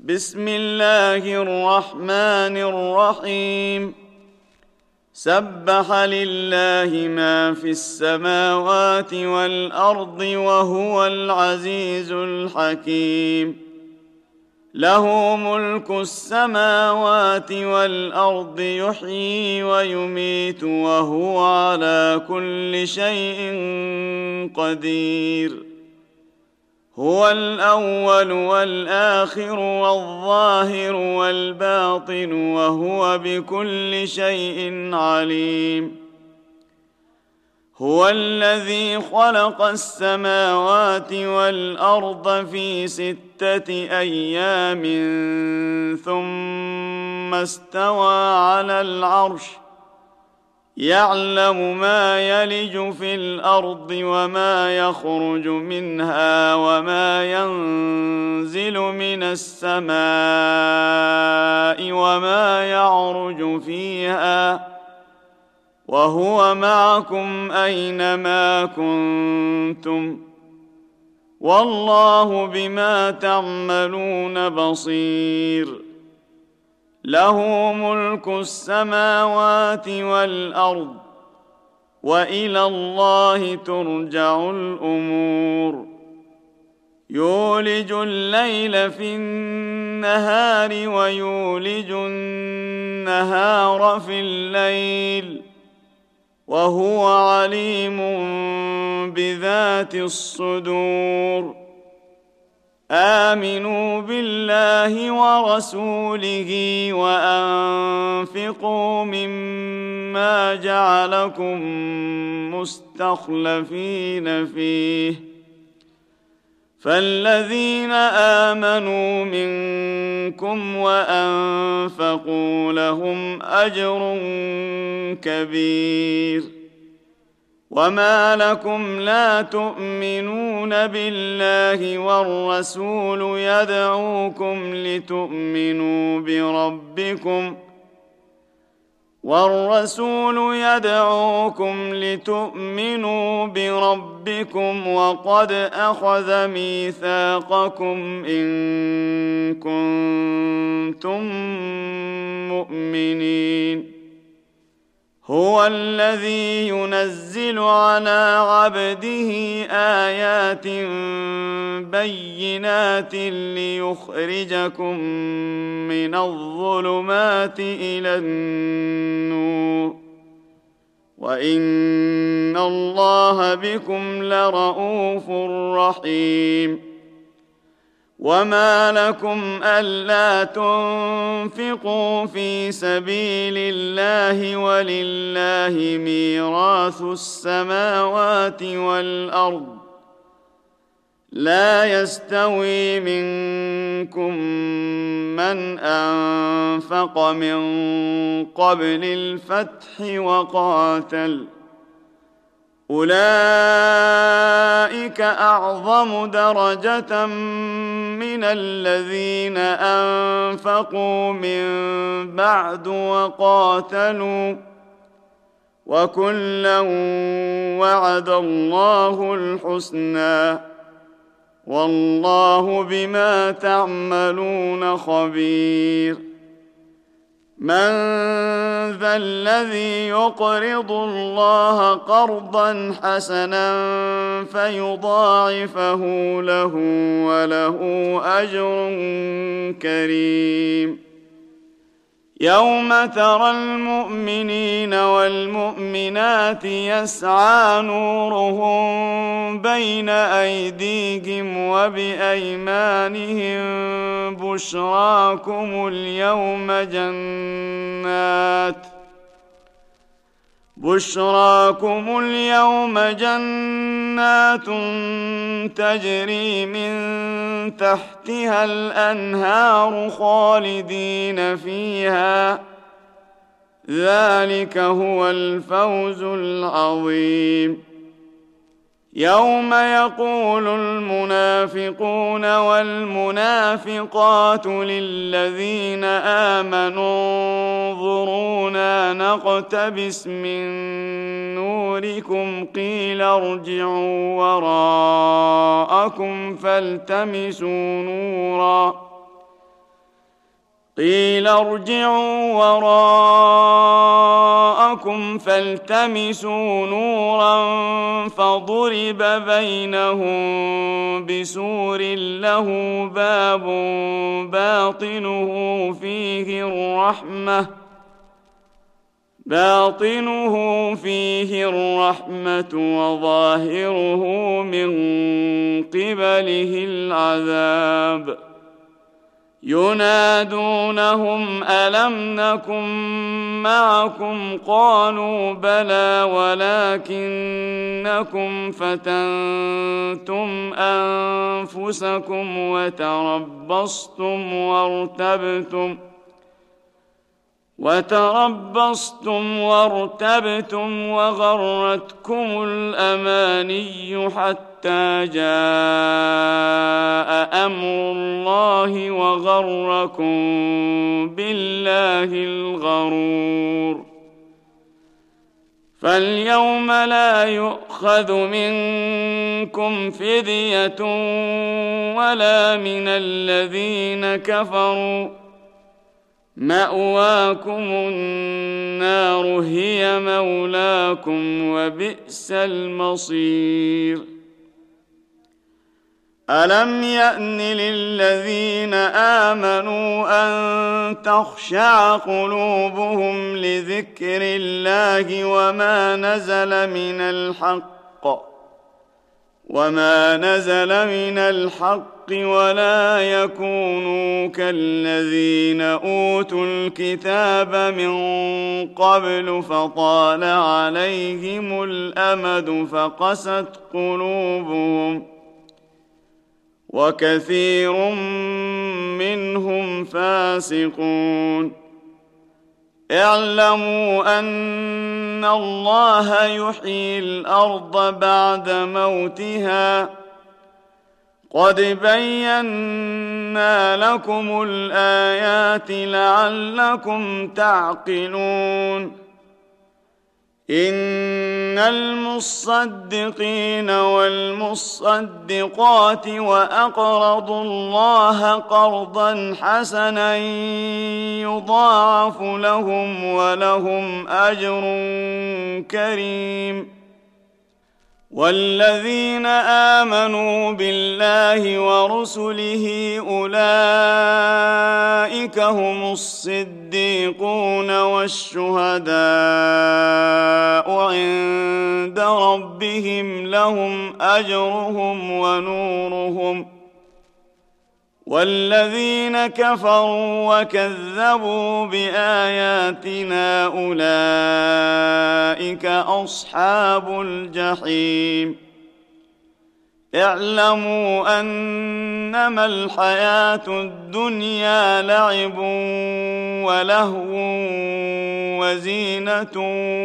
بسم الله الرحمن الرحيم. سبح لله ما في السماوات والأرض وهو العزيز الحكيم. له ملك السماوات والأرض يحيي ويميت وهو على كل شيء قدير. هو الأول والآخر والظاهر والباطن وهو بكل شيء عليم. هو الذي خلق السماوات والأرض في 6 أيام ثم استوى على العرش يعلم ما يلج في الأرض وما يخرج منها وما ينزل من السماء وما يعرج فيها وهو معكم أينما كنتم والله بما تعملون بصير. له ملك السماوات والأرض وإلى الله ترجع الأمور. يولج الليل في النهار ويولج النهار في الليل وهو عليم بذات الصدور. آمنوا بالله ورسوله وأنفقوا مما جعلكم مستخلفين فيه فالذين آمنوا منكم وأنفقوا لهم أجر كبير. وما لكم لا تؤمنون بالله والرسول يدعوكم لتؤمنوا بربكم وقد أخذ ميثاقكم إن كنتم مؤمنين. هو الذي ينزل على عبده آيات بينات ليخرجكم من الظلمات إلى النور وإن الله بكم لرءوف رحيم. وما لكم ألا تنفقوا في سبيل الله ولله ميراث السماوات والأرض لا يستوي منكم من أنفق من قبل الفتح وقاتل أولئك أعظم درجة من الذين أنفقوا من بعد وقاتلوا وكلا وعد الله الحسنى والله بما تعملون خبير. من ذا الذي يقرض الله قرضا حسنا فيضاعفه له وله أجر كريم. يوم ترى المؤمنين والمؤمنات يسعى نورهم بين أيديهم وبأيمانهم بشراكم اليوم جنات تجري من تحتها الأنهار خالدين فيها ذلك هو الفوز العظيم. يوم يقول المنافقون والمنافقات للذين آمنوا انظرونا نقتبس من نوركم قيل ارجعوا وراءكم فالتمسوا نورا قيل ارجعوا وراءكم فالتمسوا نورا فضرب بينهم بسور له باب باطنه فيه الرحمة وظاهره من قبله العذاب ينادونهم ألم نكن معكم قالوا بلى ولكنكم فتنتم أنفسكم وتربصتم وارتبتم وغرتكم الأماني حتى جاء أمر الله وغركم بالله الغرور فاليوم لا يؤخذ منكم فدية ولا من الذين كفروا مأواكم النار هي مولاكم وبئس المصير ألم يأن للذين آمنوا أن تخشع قلوبهم لذكر الله وما نزل من الحق ولا يكونوا كالذين أوتوا الكتاب من قبل فطال عليهم الأمد فقست قلوبهم وكثير منهم فاسقون اعلموا أن الله يحيي الأرض بعد موتها قد بينا لكم الآيات لعلكم تعقلون إن المصدقين والمصدقات وأقرضوا الله قرضا حسنا يضاعف لهم ولهم أجر كريم والذين آمنوا بالله ورسله أولئك هم الصديقون والشهداء عند ربهم لهم أجرهم ونورهم والذين كفروا وكذبوا بآياتنا أولئك أصحاب الجحيم اعلموا أنما الحياة الدنيا لعب ولهو وزينة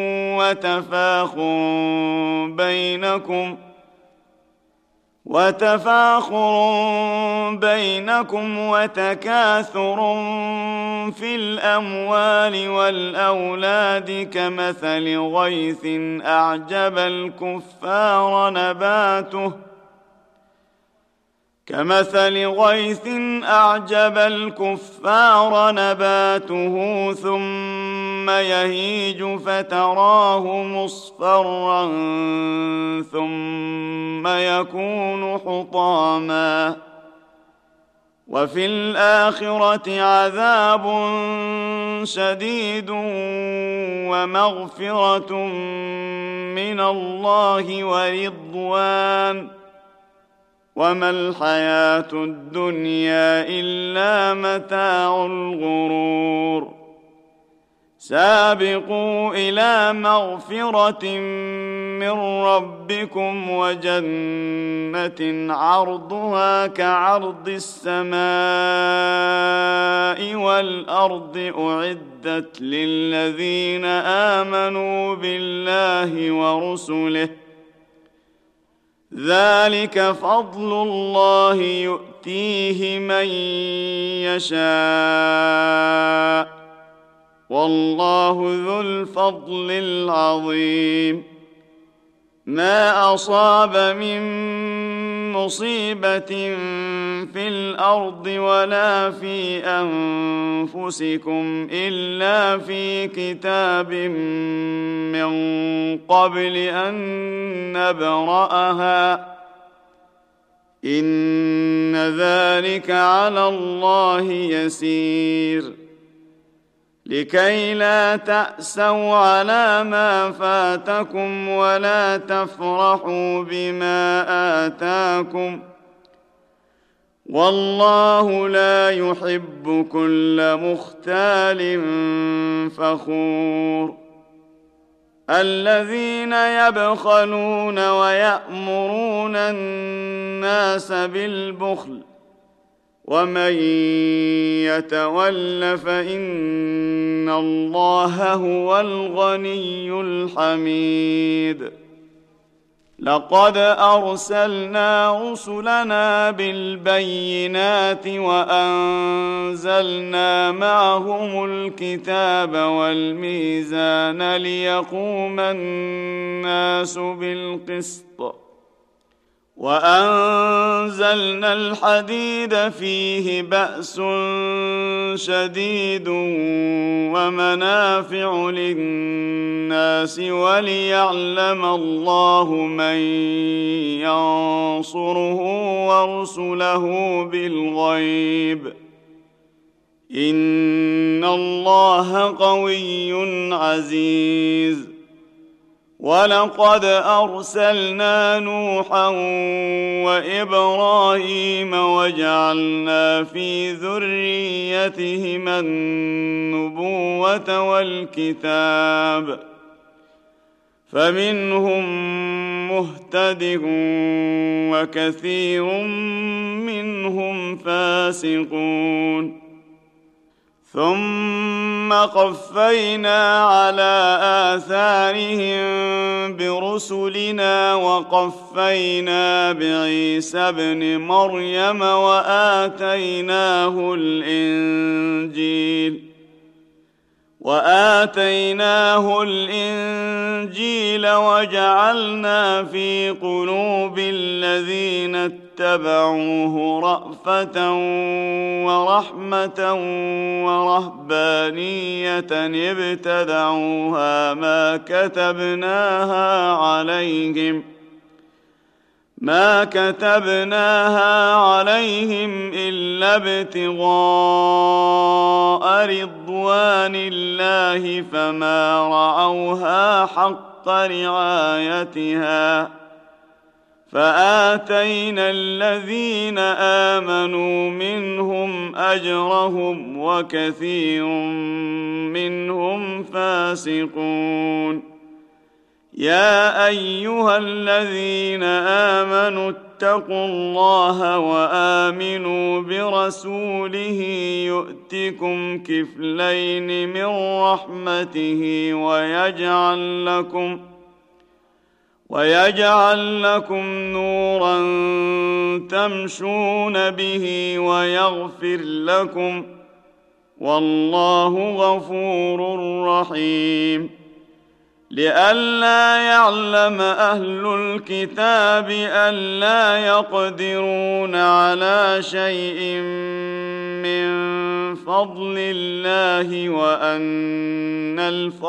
وتفاخر بينكم وتكاثر في الأموال والأولاد كمثل غيث أعجب الكفار نباته ثم يهيج فتراه مصفرا ثم يكون حطاما وفي الآخرة عذاب شديد ومغفرة من الله ورضوان وما الحياة الدنيا إلا متاع الغرور سابقوا إلى مغفرة من ربكم وجنة عرضها كعرض السماء والأرض أعدت للذين آمنوا بالله ورسله ذلك فضل الله يؤتيه من يشاء والله ذو الفضل العظيم ما أصاب من مصيبة في الأرض ولا في أنفسكم إلا في كتاب من قبل أن نبرأها إن ذلك على الله يسير لكي لا تأسوا على ما فاتكم ولا تفرحوا بما آتاكم والله لا يحب كل مختال فخور الذين يبخلون ويأمرون الناس بالبخل ومن يتول فإن الله هو الغني الحميد لقد أرسلنا رسلنا بالبينات وأنزلنا معهم الكتاب والميزان ليقوم الناس بالقسط وأنزلنا الحديد فيه بأس شديد ومنافع للناس وليعلم الله من ينصره ورسله بالغيب إن الله قوي عزيز ولقد أرسلنا نوحا وإبراهيم وجعلنا في ذريتهما النبوة والكتاب فمنهم مهتد وكثير منهم فاسقون ثم قفينا على آثارهم برسلنا وقفينا بعيسى ابن مريم وآتيناه الإنجيل وجعلنا في قلوب الذين اتبعوه رأفة ورحمة ورهبانية ابتدعوها ما كتبناها عليهم إلا ابتغاء رضوان الله فما رعوها حق رعايتها فآتينا الذين آمنوا منهم أجرهم وكثير منهم فاسقون يا أيها الذين آمنوا اتقوا الله وآمنوا برسوله يؤتكم كفلين من رحمته ويجعل لكم نورا تمشون به ويغفر لكم والله غفور رحيم لئلا يعلم أهل الكتاب ألا يقدرون على شيء من فضل الله وأن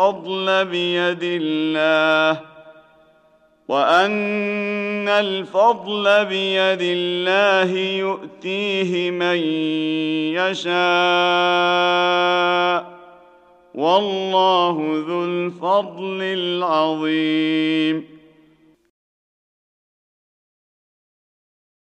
الفضل بيد الله يؤتيه من يشاء والله ذو الفضل العظيم